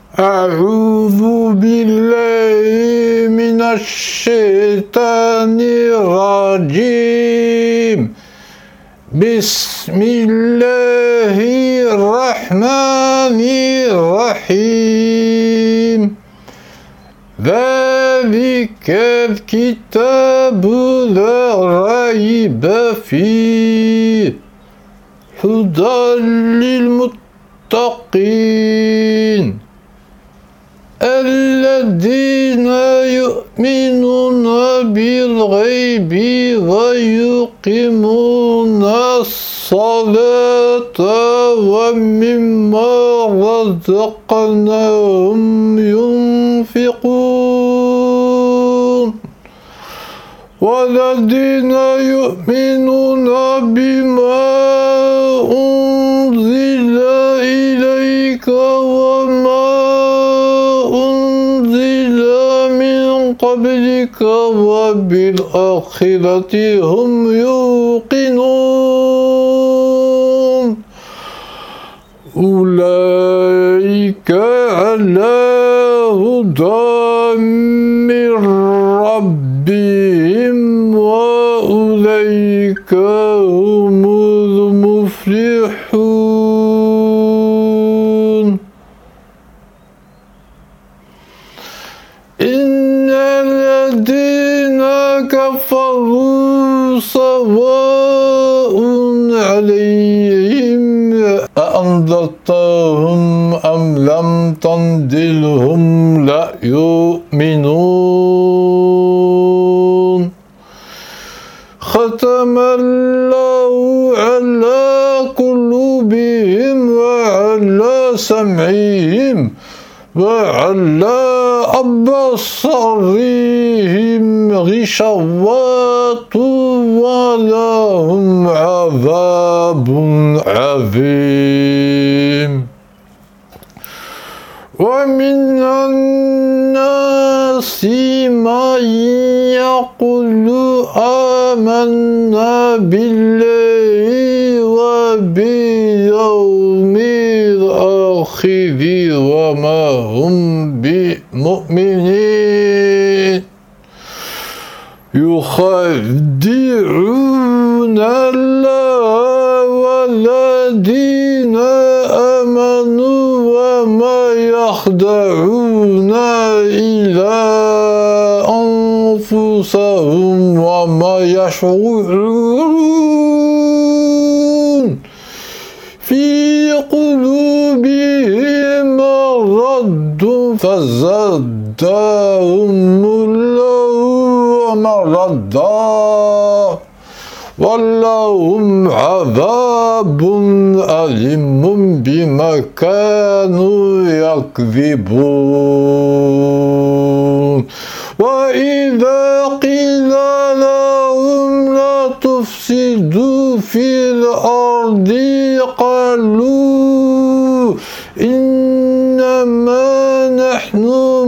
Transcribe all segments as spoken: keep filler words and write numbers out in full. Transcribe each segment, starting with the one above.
أعوذ بالله من الشيطان الرجيم. بسم الله الرحمن الرحيم. ذلك الكتاب لا ريب فيه هدى للمتقين الذين يؤمنون بالغيب ويقيمون الصلاة ومما رزقناهم ينفقون والذين يؤمنون بما أنزل إليك وما قبلك وبالآخرة هم يوقنون أولئك على هدى من ربهم وأولئك هم المفلحون. إن الذين كفروا سواء عليهم أأنذرتهم أم لم تنذرهم لا يؤمنون. ختم الله على قلوبهم وعلى سمعهم وعلى أبصارهم غشاوة ولهم عذاب عظيم. ومن الناس من يقول آمنا بالله وباليوم الآخر وما هم بمؤمنين يخادعون الله والذين آمنوا وما يخدعون إلا أنفسهم وما يشعرون. في قلوبهم مرض فزادهم الله مرضا ولهم عذاب أليم بما كانوا يكذبون. وإذا قيل لهم لا تفسدوا في الأرض قالوا إنما نحن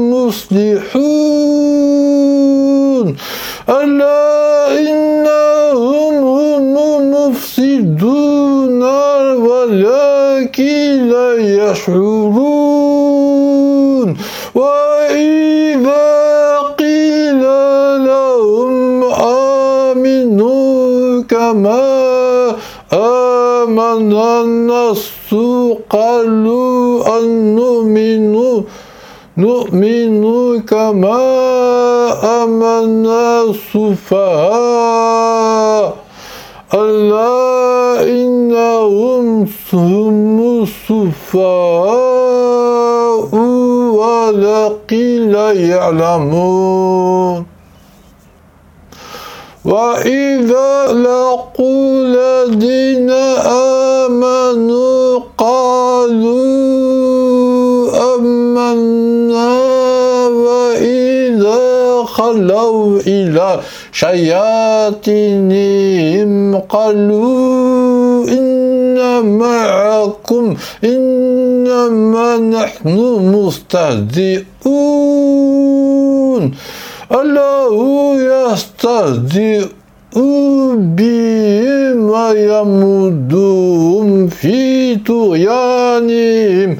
مصلحون ألا إنهم هم المفسدون ولكن لا يشعرون. وإذا قيل لهم آمنوا كما آمن الناس قالوا أن نؤمن نؤمن كما آمن السفهاء ألا إنهم هم السفهاء ولكن لا يعلمون. وإذا لقوا الذين آمنوا قالوا آمنا وإذا خلوا إلى شياطينهم قالوا إنا معكم إنما نحن مستهزئون الله يستهزئ بهم ويمدهم في طغيانهم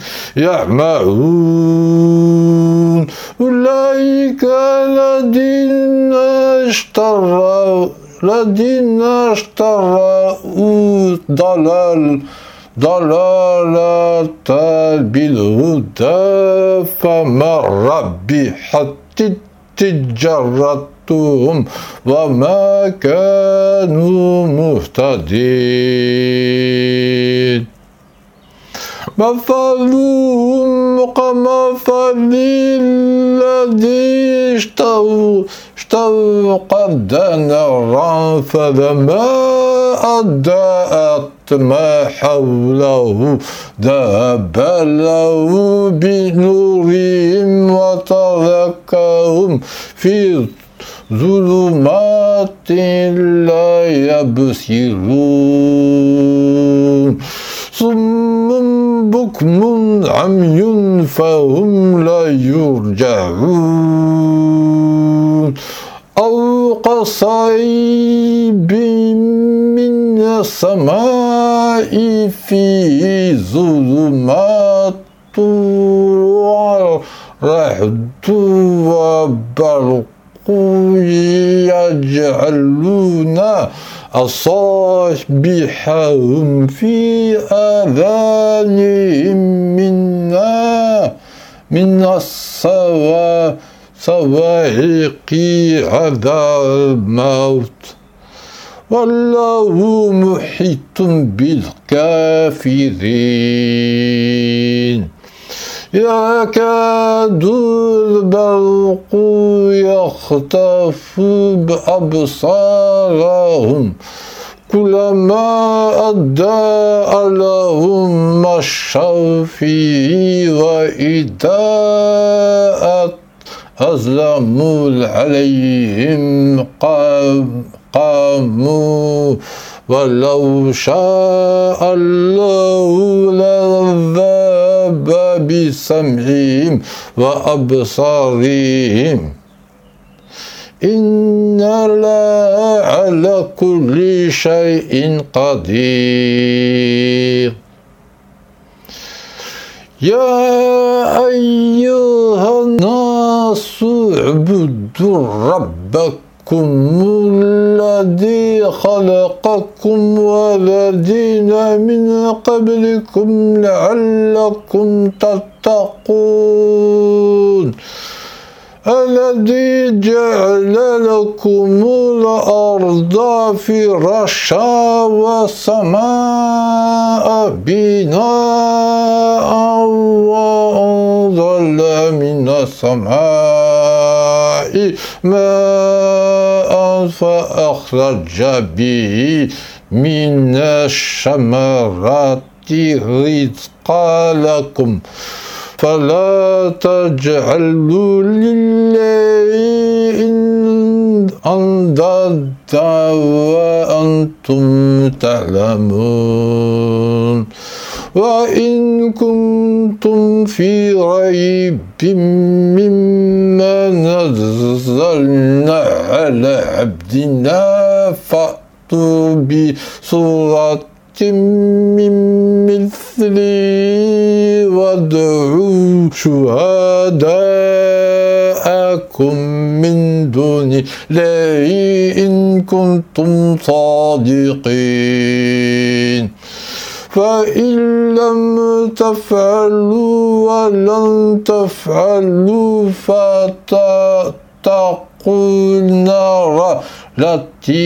يعمهون أولئك الذين اشتروا الذين اشتروا ضلال ضلالة بالهدى فما ربحت تجارتهم وما كانوا مهتدين مثلهم كمثل الذي استوقد نارا فلما أضاءت ما حوله ذهب الله بنورهم وتركهم في ظلمات لا يبصرون صم بكم عمي فهم لا يرجعون أو كصيب من السماء فيه ظلمات ورعد وبرق يجعلون أصابعهم في آذانهم منا من الصواعق هذا الموت والله محيط بالكافرين يكاد البرق يخطف بأبصارهم كلما أضاء لهم مشوا فيه وإذا أظلموا عليهم قاموا ولو شاء الله لذهب بسمعهم وأبصارهم إن الله على كل شيء قدير يا أيها الناس اعبدوا ربكم الذي خلقكم والذين من قبلكم لعلكم تتقون الذي جعل لكم الأرض فراشا والسماء بناء وأنزل من السماء ماء فأخرج به من الثمرات رزقا لكم فلا تجعلوا لله أندادا وأنتم تعلمون وإن كنتم في ريب مما نزلنا على عبدنا فأتوا بسورة من مثله وادعوا شهداءكم من دون الله إن كنتم صادقين فإن لم تفعلوا ولن تفعلوا فاتقوا النار التي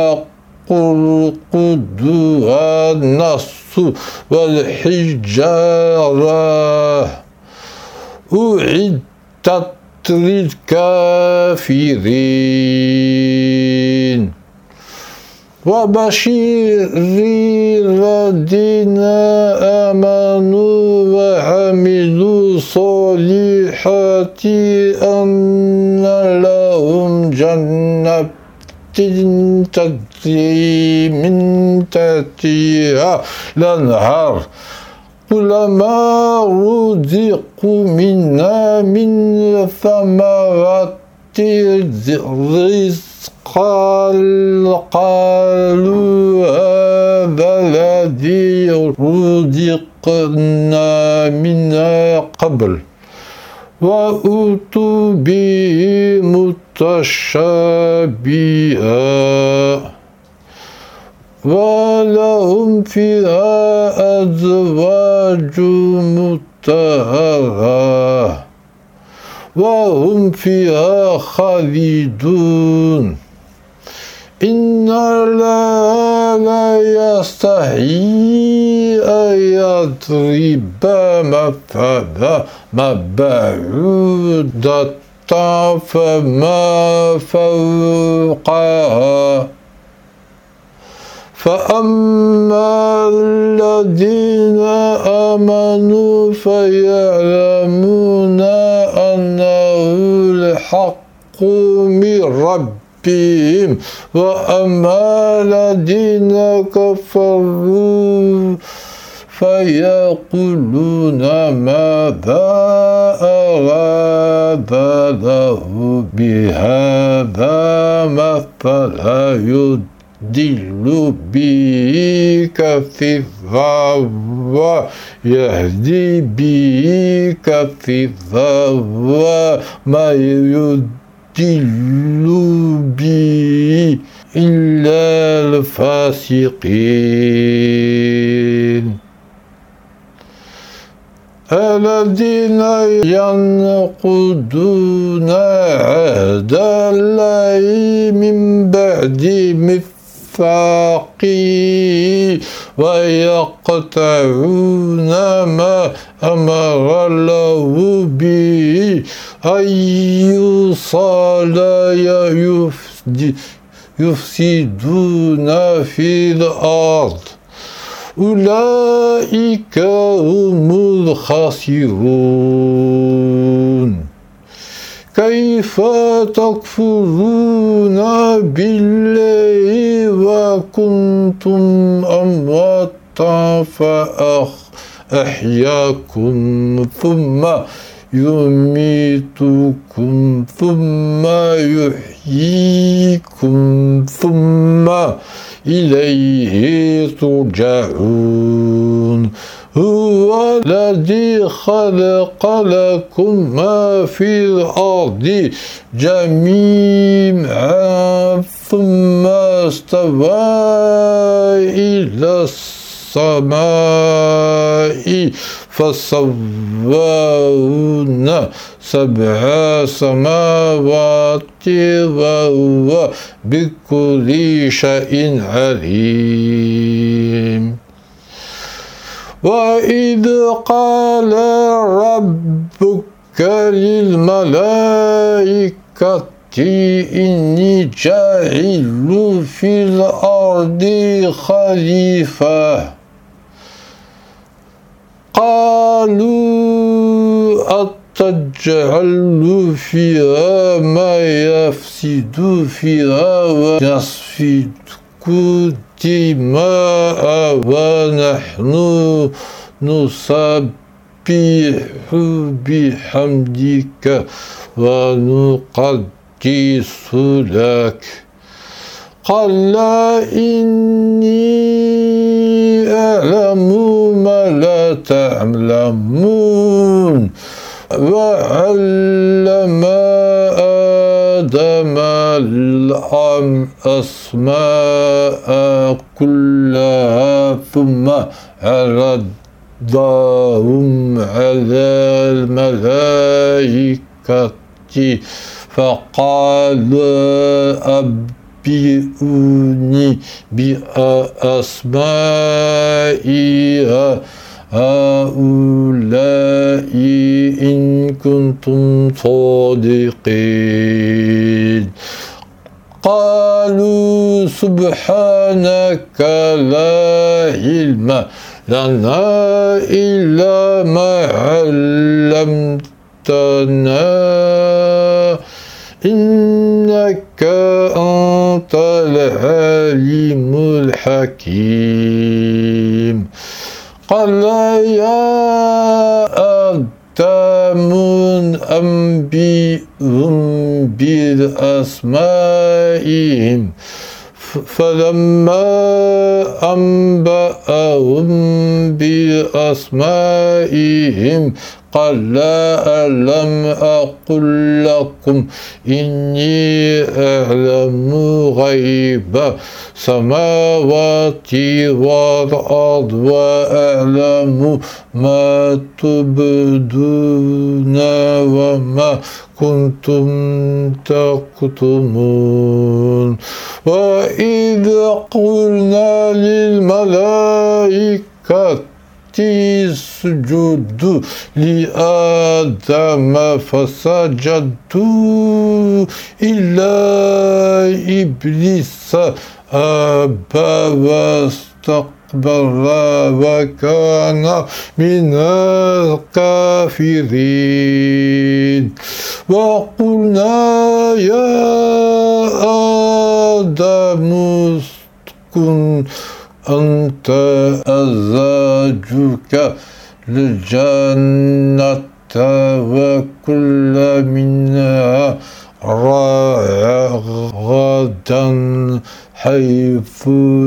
وقودها الناس والحجارة أعدت للكافرين وبشر الذين آمنوا وعملوا الصالحات أن لهم جنات تجري من تحتها الأنهار كلما رزقوا منها من ثمرات رزقا قال قالوا هذا الذي رزقنا من قبل وأتوا به متشابها ولهم فيها أزواج مطهرة وهم فيها خالدون إن الله لا يستحيي أن يضرب مثلا ما بعودة فما فوقها فأما الذين آمنوا فيعلمون أنه الحق من ربهم وأما الذين كفروا فيقولون ماذا أراد له بهذا مثلا يضل به كثيرا ويهدي به كثيرا وما يضل به إلا الفاسقين الذين ينقضون عهد الله من بعد ميثاقه ويقطعون ما أمر الله به أن يوصل يفسدون في الأرض أولئك هم الخاسرون كيف تكفرون بالله وكنتم أمواتا فأحياكم ثم يميتكم ثم يحييكم ثم إليه ترجعون هو الذي خلق لكم ما في الأرض جميعا ثم استوى إلى السماء فسواهن سبع سماوات وهو بكل شيء عليم وإذ قال ربك للملائكة إني جاعل في الأرض خليفة قالوا أتجعل فيها ما يفسد فيها ويسفك الدماء ونحن نسبح بحمدك ونقدس لك قال إني أعلم ما لا تعلمون وعلم آدم الأسماء كلها ثم عرضهم على الملائكة فقال أنبئوني بأسماء هؤلاء إن كنتم صادقين قالوا سبحانك لا علم لنا إلا ما علمتنا إنك أنت العليم الحكيم قال يا آدم أنبئهم بأسمائهم فلما أنبأهم بأسمائهم قال لا ألم أقل لكم إني أعلم غيب السماوات والأرض وأعلم ما تبدون وما كنتم تكتمون وإذ قلنا للملائكة اسجدوا لآدم فسجدوا إلا إبليس أبى واستكبر وكان من الكافرين وقلنا يا آدم اسكن أنت أزواجك الجنة وكل منها رغدا حيث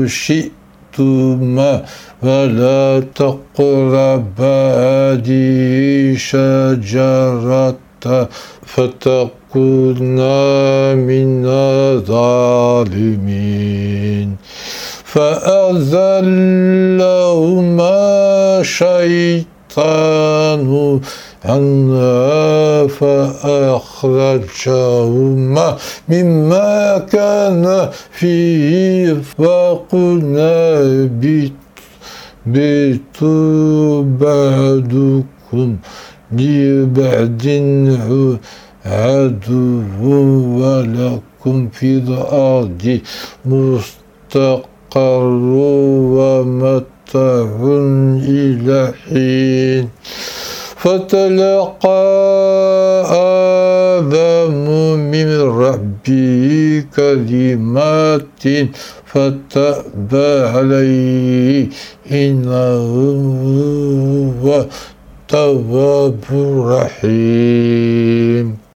شئتما ولا تقربا هذه الشجرة فتكونا من الظالمين فأزلهما الشيطان عنها فأخرجهما مما كان فيه وقلنا اهبطوا بعضكم لبعض عدو ولكم في الأرض مستقر ومتاع إلى حين فتلقى آدم من ربه كلمات فتاب عليه إنه هو التواب الرحيم.